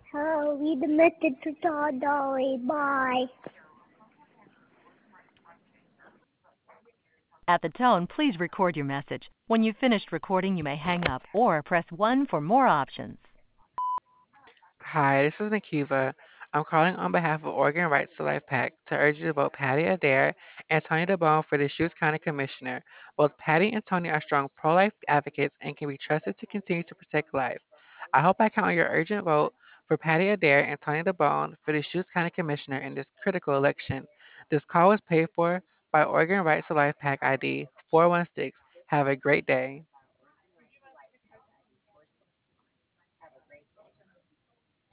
We admitted to Dolly. Bye. At the tone, please record your message. When you've finished recording, you may hang up or press 1 for more options. Hi, this is Nikiva. I'm calling on behalf of Oregon Rights to Life PAC to urge you to vote Patty Adair and Tony DeBone for the Shoes County Commissioner. Both Patty and Tony are strong pro-life advocates and can be trusted to continue to protect life. I hope I count on your urgent vote for Patty Adair and Tony DeBone for the Shoes County Commissioner in this critical election. This call was paid for by Oregon Rights to Life PAC ID 416. Have a great day.